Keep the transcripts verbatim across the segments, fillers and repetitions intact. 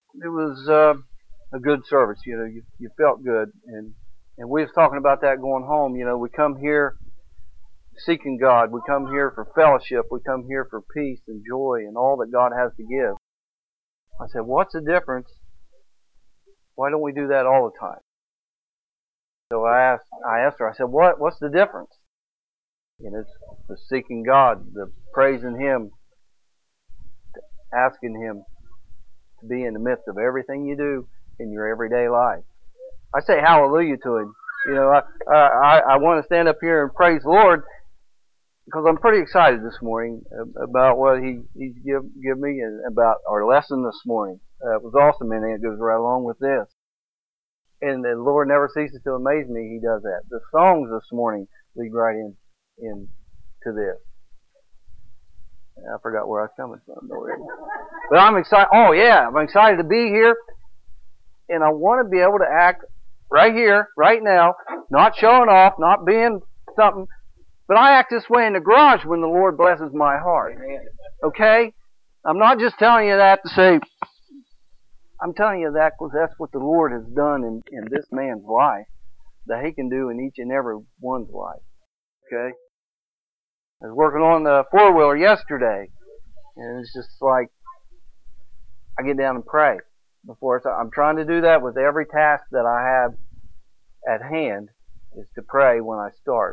it was uh, a good service. You know, you, you felt good, and and we was talking about that going home. You know, we come here seeking God. We come here for fellowship. We come here for peace and joy and all that God has to give. I said, what's the difference? Why don't we do that all the time? So I asked, I asked her. I said, what? What's the difference? And it's the seeking God, the praising Him, asking Him to be in the midst of everything you do in your everyday life. I say hallelujah to Him. You know, I I, I want to stand up here and praise the Lord because I'm pretty excited this morning about what He He's give give me and about our lesson this morning. Uh, it was awesome, and it goes right along with this. And the Lord never ceases to amaze me. He does that. The songs this morning lead right in in to this. I forgot where I was coming from already. But I'm excited. Oh yeah, I'm excited to be here, and I want to be able to act right here, right now, not showing off, not being something, but I act this way in the garage when the Lord blesses my heart. Okay? I'm not just telling you that to say, I'm telling you that because that's what the Lord has done in, in this man's life, that He can do in each and every one's life. Okay? I was working on the four-wheeler yesterday, and it's just like, I get down and pray before. So I'm trying to do that with every task that I have at hand, is to pray when I start.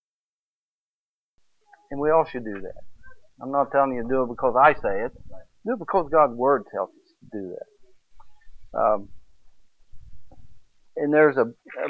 And we all should do that. I'm not telling you to do it because I say it. Do it because God's Word tells us to do that. Um, and there's a, a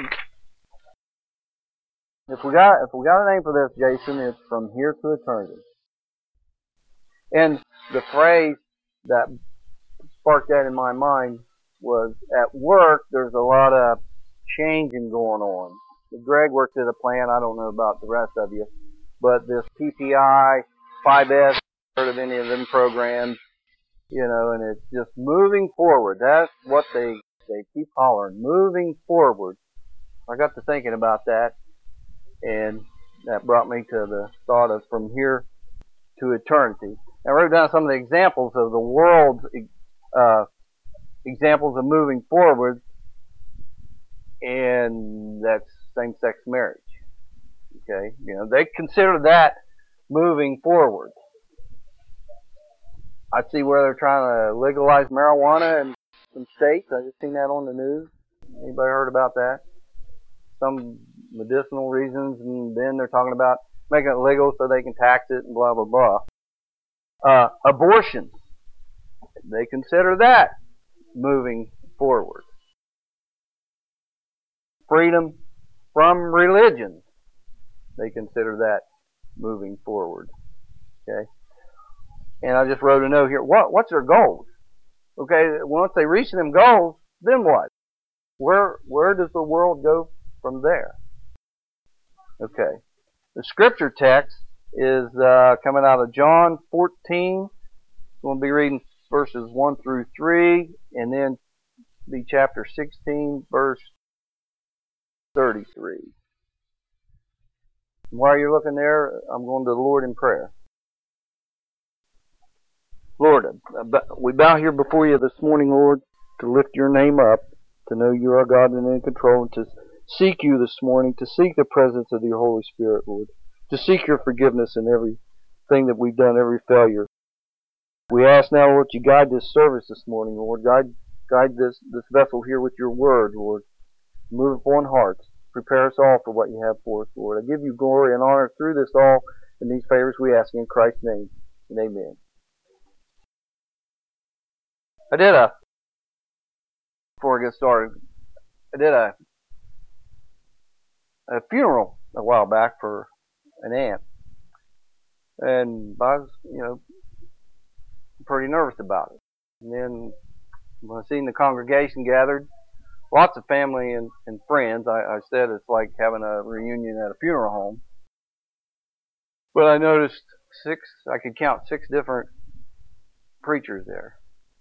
if we got if we got a name for this, Jason, it's From Here to Eternity. And the phrase that sparked that in my mind was, at work there's a lot of changing going on. Greg works at a plant. I don't know about the rest of you, but this P P I, five S, heard of any of them programs, you know, and it's just moving forward. That's what they they keep hollering, moving forward. I got to thinking about that, and that brought me to the thought of from here to eternity. I wrote down some of the examples of the world's uh, examples of moving forward, and that's same-sex marriage. Okay, you know, they consider that moving forward. I see where they're trying to legalize marijuana in some states. I just seen that on the news. Anybody heard about that? Some medicinal reasons, and then they're talking about making it legal so they can tax it and blah, blah, blah. Uh, abortion. They consider that moving forward. Freedom from religion. They consider that moving forward. Okay? And I just wrote a note here. What what's their goals? Okay, once they reach them goals, then what? Where where does the world go from there? Okay. The scripture text is uh, coming out of John fourteen. We'll be reading verses one through three, and then be chapter sixteen, verse thirty-three. And while you're looking there, I'm going to the Lord in prayer. Lord, we bow here before you this morning, Lord, to lift your name up, to know you are God and in control, and to seek you this morning, to seek the presence of your Holy Spirit, Lord, to seek your forgiveness in everything that we've done, every failure. We ask now, Lord, you guide this service this morning, Lord. Guide, guide this, this vessel here with your word, Lord. Move upon hearts. Prepare us all for what you have for us, Lord. I give you glory and honor through this all, and these favors we ask in Christ's name. And amen. I did a, before I get started, I did a, a funeral a while back for an aunt. And I was, you know, pretty nervous about it. And then when I seen the congregation gathered, lots of family and, and friends, I, I said it's like having a reunion at a funeral home. But I noticed six, I could count six different preachers there.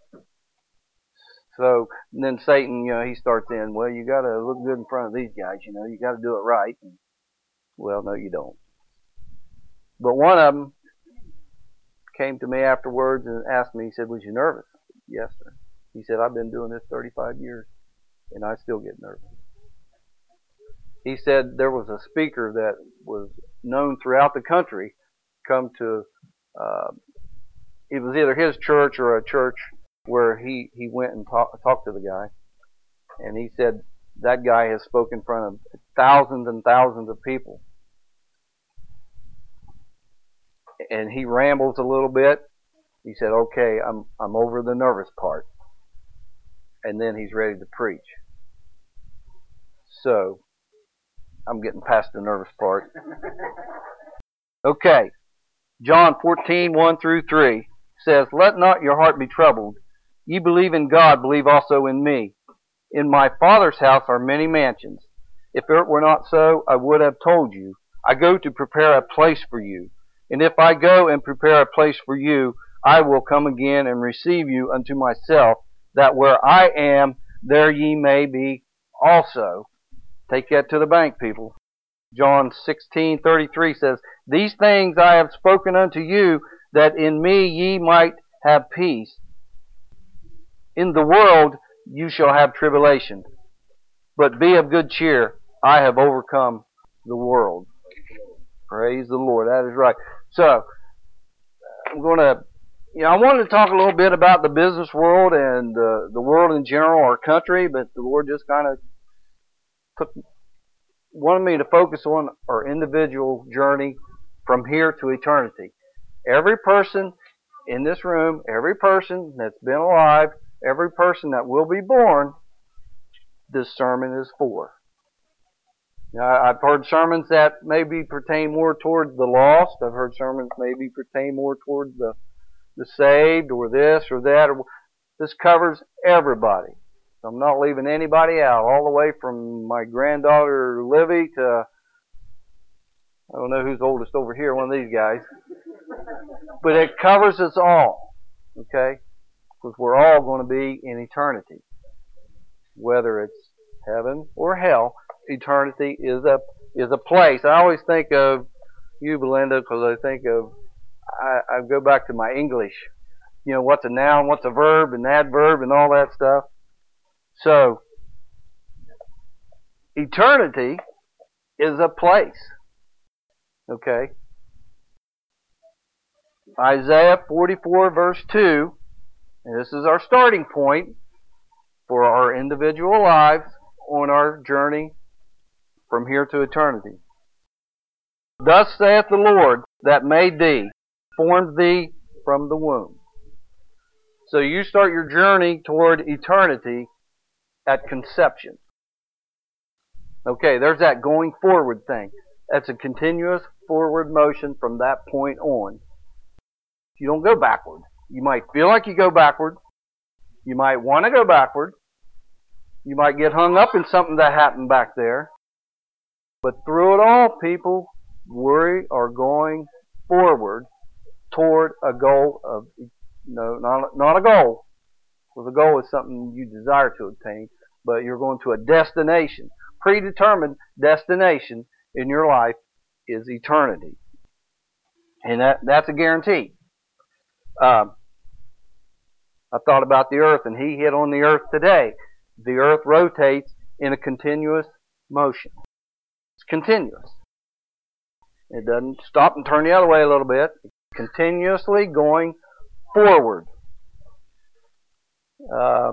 So then Satan, you know, he starts in, well, you got to look good in front of these guys, you know, you got to do it right. And, well, no, you don't. But one of them came to me afterwards and asked me, he said, was you nervous? I said, yes, sir. He said, I've been doing this thirty-five years, and I still get nervous. He said there was a speaker that was known throughout the country come to, uh, it was either his church or a church where he, he went and talk, talked to the guy. And he said that guy has spoken in front of thousands and thousands of people. And he rambles a little bit. He said, okay, I'm I'm over the nervous part. And then he's ready to preach. So, I'm getting past the nervous part. Okay. John fourteen, one through three says, let not your heart be troubled. Ye believe in God, believe also in me. In my Father's house are many mansions. If it were not so, I would have told you. I go to prepare a place for you. And if I go and prepare a place for you, I will come again and receive you unto myself, that where I am, there ye may be also. Take that to the bank, people. John sixteen thirty-three says, these things I have spoken unto you, that in me ye might have peace. In the world you shall have tribulation, but be of good cheer. I have overcome the world. Praise the Lord. That is right. So, I'm going to, you know, I wanted to talk a little bit about the business world and uh, the world in general, our country, but the Lord just kind of took, wanted me to focus on our individual journey from here to eternity. Every person in this room, every person that's been alive, every person that will be born, this sermon is for. Now, I've heard sermons that maybe pertain more towards the lost. I've heard sermons maybe pertain more towards the, the saved or this or that. This covers everybody. So I'm not leaving anybody out, all the way from my granddaughter Livy to, I don't know who's oldest over here, one of these guys. But it covers us all, okay? Because we're all going to be in eternity. Whether it's heaven or hell, eternity is a is a place. I always think of you, Belinda, because I think of, I, I go back to my English. You know, what's a noun, what's a verb, and adverb, and all that stuff. So, eternity is a place. Okay? Isaiah forty-four, verse two, and this is our starting point for our individual lives on our journey from here to eternity. Thus saith the Lord that made thee, formed thee from the womb. So you start your journey toward eternity at conception. Okay, there's that going forward thing. That's a continuous forward motion from that point on. You don't go backward. You might feel like you go backward. You might want to go backward. You might get hung up in something that happened back there. But through it all, people, we are going forward toward a goal of, no, not, not a goal. Well, the goal is something you desire to obtain, but you're going to a destination. Predetermined destination in your life is eternity. And that, that's a guarantee. Um, I thought about the earth, and he hit on the earth today. The earth rotates in a continuous motion. It's continuous. It doesn't stop and turn the other way a little bit. It's continuously going forward. Uh,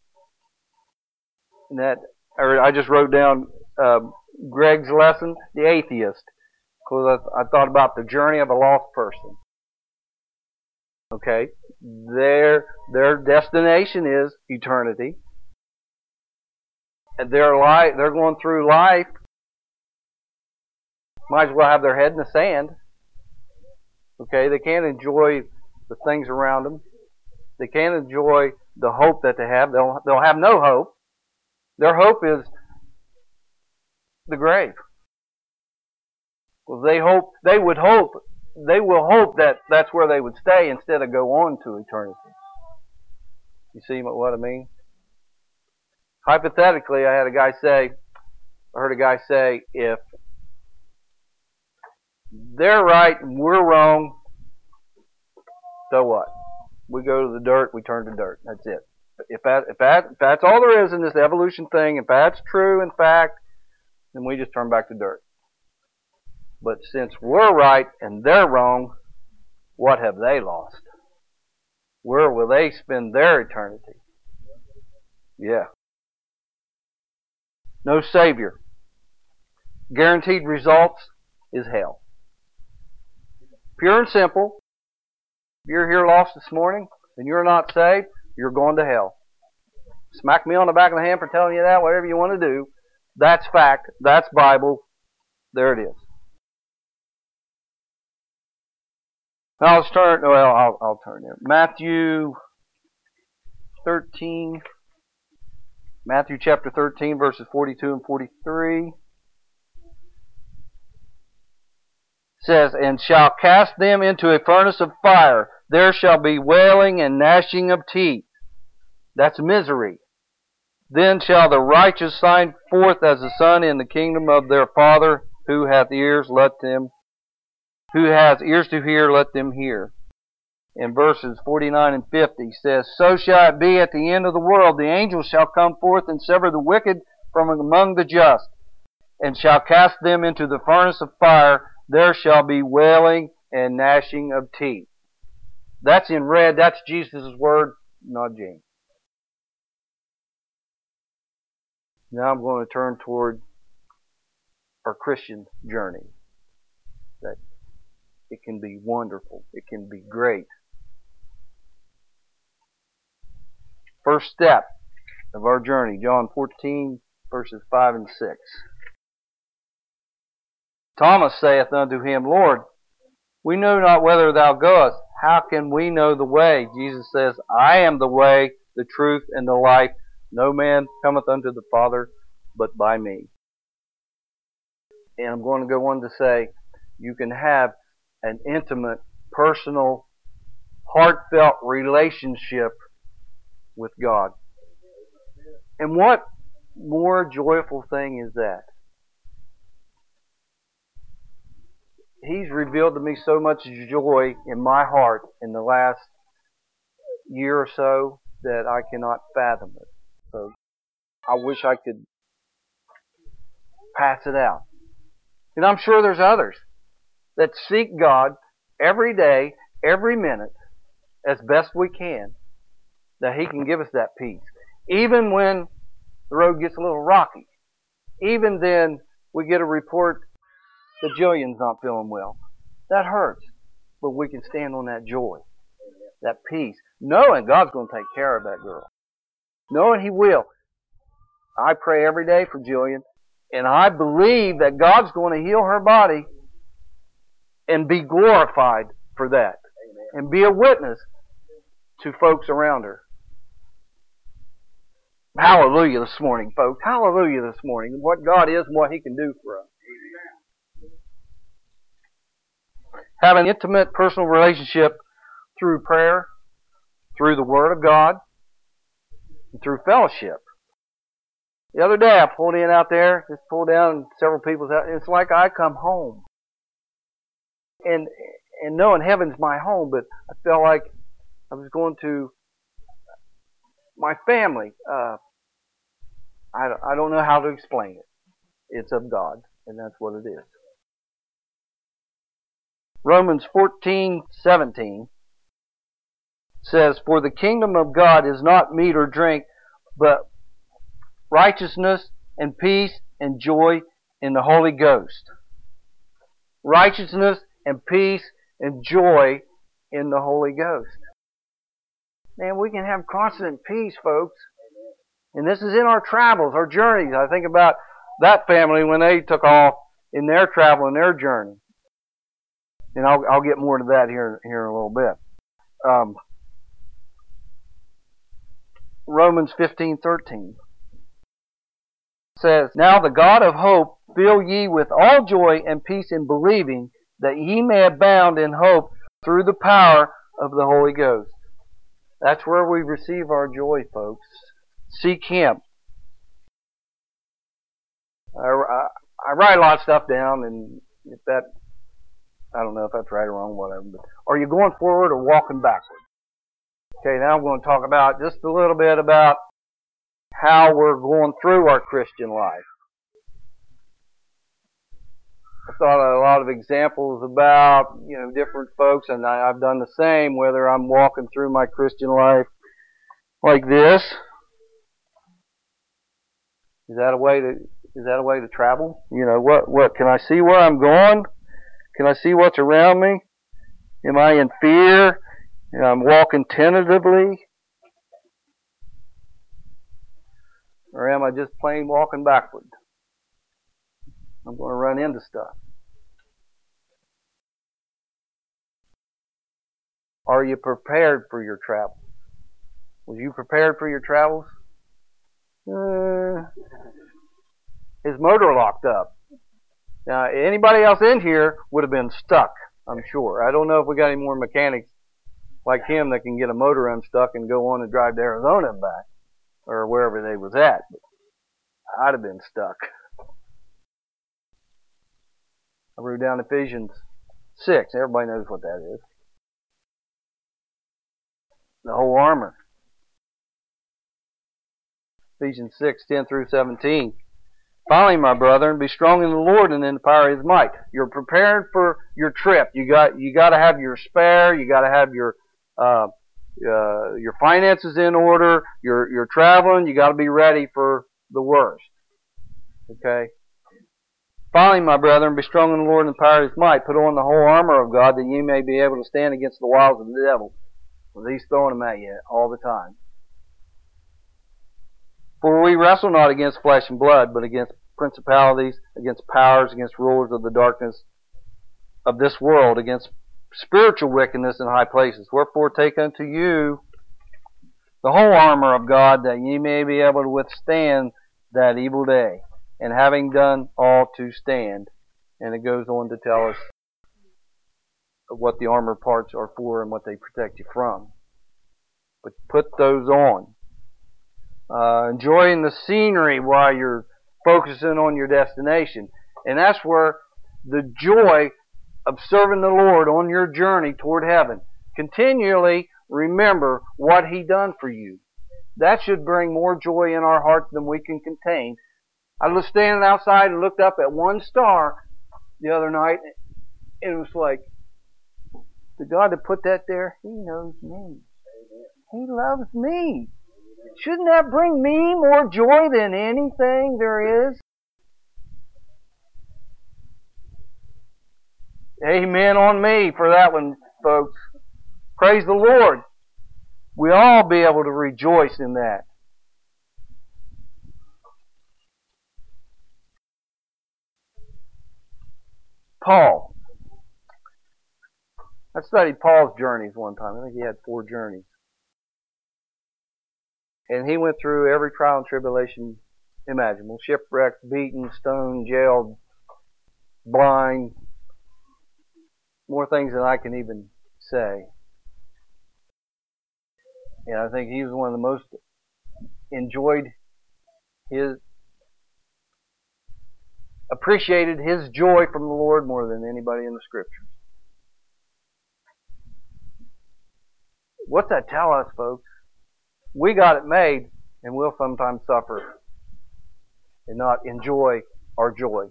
and that, or I just wrote down uh, Greg's lesson, The Atheist, because I, I thought about the journey of a lost person. Okay, their their destination is eternity. And their life, they're going through life. Might as well have their head in the sand. Okay, they can't enjoy the things around them. They can't enjoy the hope that they have. They'll they'll have no hope. Their hope is the grave. Well, they hope they would hope they will hope that that's where they would stay instead of go on to eternity. You see what I mean? Hypothetically, I had a guy say, I heard a guy say, if they're right and we're wrong, so what? We go to the dirt, we turn to dirt. That's it. If that, if that, if that's all there is in this evolution thing, if that's true in fact, then we just turn back to dirt. But since we're right and they're wrong, what have they lost? Where will they spend their eternity? Yeah. No Savior. Guaranteed results is hell. Pure and simple. If you're here lost this morning and you're not saved, you're going to hell. Smack me on the back of the hand for telling you that, whatever you want to do. That's fact. That's Bible. There it is. Now let's turn, well, I'll, I'll turn there. Matthew thirteen. Matthew chapter thirteen, verses forty-two and forty-three. Says, and shall cast them into a furnace of fire. There shall be wailing and gnashing of teeth. That's misery. Then shall the righteous shine forth as the sun in the kingdom of their Father. Who hath ears, let them, who has ears to hear, let them hear. In verses forty-nine and fifty says, so shall it be at the end of the world. The angels shall come forth and sever the wicked from among the just, and shall cast them into the furnace of fire. There shall be wailing and gnashing of teeth. That's in red. That's Jesus' word, not James. Now I'm going to turn toward our Christian journey. That it can be wonderful. It can be great. First step of our journey, John fourteen, verses five and six. Thomas saith unto him, Lord, we know not whither thou goest. How can we know the way? Jesus says, I am the way, the truth, and the life. No man cometh unto the Father but by me. And I'm going to go on to say, you can have an intimate, personal, heartfelt relationship with God. And what more joyful thing is that? He's revealed to me so much joy in my heart in the last year or so that I cannot fathom it. So I wish I could pass it out. And I'm sure there's others that seek God every day, every minute, as best we can, that He can give us that peace. Even when the road gets a little rocky. Even then we get a report that Jillian's not feeling well. That hurts. But we can stand on that joy, that peace, knowing God's going to take care of that girl. Knowing He will. I pray every day for Jillian, and I believe that God's going to heal her body and be glorified for that. And be a witness to folks around her. Hallelujah this morning, folks. Hallelujah this morning. What God is and what He can do for us. Have an intimate personal relationship through prayer, through the Word of God, and through fellowship. The other day I pulled in out there, just pulled down several people's house. It's like I come home. And and knowing heaven's my home, but I felt like I was going to my family. Uh, I, I don't know how to explain it. It's of God, and that's what it is. Romans fourteen seventeen says, for the kingdom of God is not meat or drink, but righteousness and peace and joy in the Holy Ghost. Righteousness and peace and joy in the Holy Ghost. Man, we can have constant peace, folks. And this is in our travels, our journeys. I think about that family when they took off in their travel and their journey. And I'll, I'll get more to that here, here in a little bit. Um, Romans fifteen thirteen says, now the God of hope fill ye with all joy and peace in believing, that ye may abound in hope through the power of the Holy Ghost. That's where we receive our joy, folks. Seek Him. I, I, I write a lot of stuff down, and if that, I don't know if that's right or wrong, whatever. But are you going forward or walking backward? Okay, now I'm going to talk about just a little bit about how we're going through our Christian life. I thought of a lot of examples about, you know, different folks, and I, I've done the same, whether I'm walking through my Christian life like this. Is that a way to, is that a way to travel? You know, what, what, can I see where I'm going? Can I see what's around me? Am I in fear? And I'm walking tentatively? Or am I just plain walking backward? I'm going to run into stuff. Are you prepared for your travels? Was you prepared for your travels? Uh, his motor locked up. Now, anybody else in here would have been stuck, I'm sure. I don't know if we got any more mechanics like him that can get a motor unstuck and go on and drive to Arizona and back, or wherever they was at. But I'd have been stuck. I wrote down Ephesians six. Everybody knows what that is. The whole armor. Ephesians six, ten through seventeen. Finally, my brethren, be strong in the Lord and in the power of His might. You're prepared for your trip. You got you got to have your spare. You got to have your uh, uh, your finances in order. You're you're traveling. You got to be ready for the worst. Okay. Finally, my brethren, be strong in the Lord and the power of His might. Put on the whole armor of God, that ye may be able to stand against the wiles of the devil. Well, he's throwing them at you all the time. For we wrestle not against flesh and blood, but against principalities, against powers, against rulers of the darkness of this world, against spiritual wickedness in high places. Wherefore take unto you the whole armor of God, that ye may be able to withstand that evil day, and having done all to stand. And it goes on to tell us what the armor parts are for and what they protect you from. But put those on. Uh, enjoying the scenery while you're focusing on your destination. And that's where the joy of serving the Lord on your journey toward heaven. Continually remember what He done for you. That should bring more joy in our hearts than we can contain. I was standing outside and looked up at one star the other night, and it was like, the God that put that there, He knows me. He loves me. Shouldn't that bring me more joy than anything there is? Amen on me for that one, folks. Praise the Lord. We all be able to rejoice in that. Paul. I studied Paul's journeys one time. I think he had four journeys. And he went through every trial and tribulation imaginable. Shipwrecked, beaten, stoned, jailed, blind. More things than I can even say. And I think he was one of the most enjoyed his, appreciated his joy from the Lord more than anybody in the Scriptures. What's that tell us, folks? We got it made, and we'll sometimes suffer and not enjoy our joy.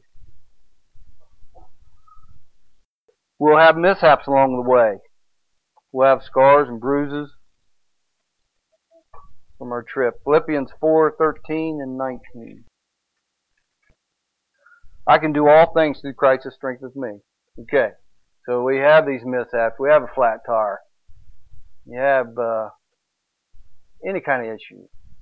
We'll have mishaps along the way. We'll have scars and bruises from our trip. Philippians four, thirteen and nineteen. I can do all things through Christ who strengthens me. Okay, so we have these mishaps. We have a flat tire. You have uh, any kind of issue.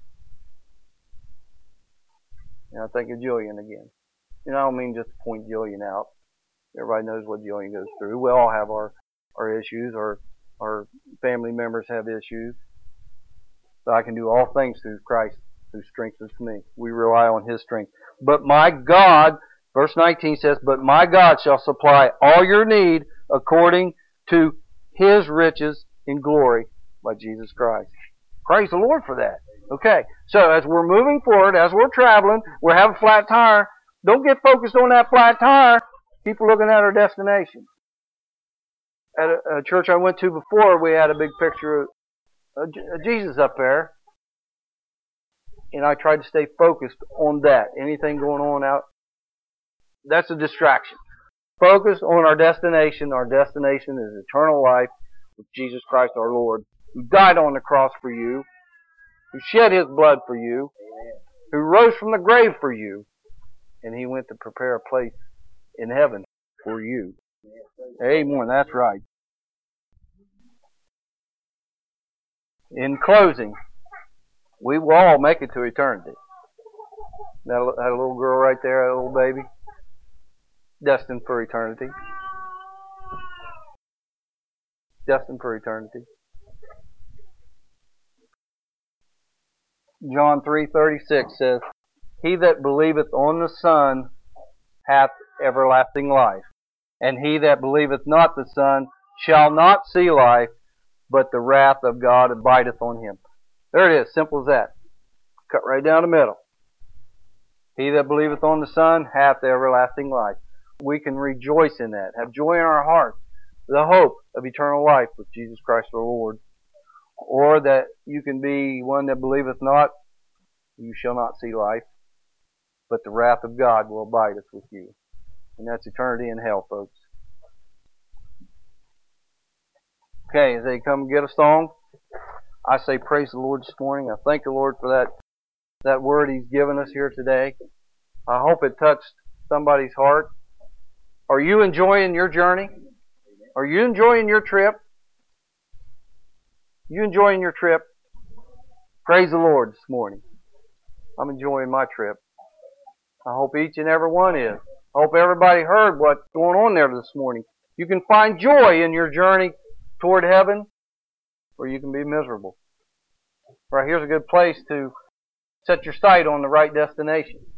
And I think of Jillian again. You know, I don't mean just to point Jillian out. Everybody knows what Jillian goes through. We all have our, our issues. Our, our family members have issues. So I can do all things through Christ who strengthens me. We rely on His strength. But my God, verse nineteen says, but my God shall supply all your need according to His riches in glory by Jesus Christ. Praise the Lord for that. Okay, so as we're moving forward, as we're traveling, we have a flat tire. Don't get focused on that flat tire. Keep looking at our destination. At a, a church I went to before, we had a big picture uh, Jesus up there, and I try to stay focused on that. Anything going on out, that's a distraction. Focus on our destination. Our destination is eternal life with Jesus Christ our Lord, who died on the cross for you, who shed His blood for you, who rose from the grave for you, and He went to prepare a place in heaven for you. Amen. That's right. In closing, we will all make it to eternity. That, that little girl right there, that little baby, destined for eternity. Destined for eternity. John three thirty-six says, He that believeth on the Son hath everlasting life, and he that believeth not the Son shall not see life, but the wrath of God abideth on him. There it is, simple as that. Cut right down the middle. He that believeth on the Son hath everlasting life. We can rejoice in that, have joy in our hearts, the hope of eternal life with Jesus Christ our Lord. Or that you can be one that believeth not, you shall not see life, but the wrath of God will abide with you. And that's eternity in hell, folks. Okay, as they come get a song, I say praise the Lord this morning. I thank the Lord for that, that word He's given us here today. I hope it touched somebody's heart. Are you enjoying your journey? Are you enjoying your trip? You enjoying your trip? Praise the Lord this morning. I'm enjoying my trip. I hope each and every one is. I hope everybody heard what's going on there this morning. You can find joy in your journey toward heaven, or you can be miserable. Right, here's a good place to set your sight on the right destination.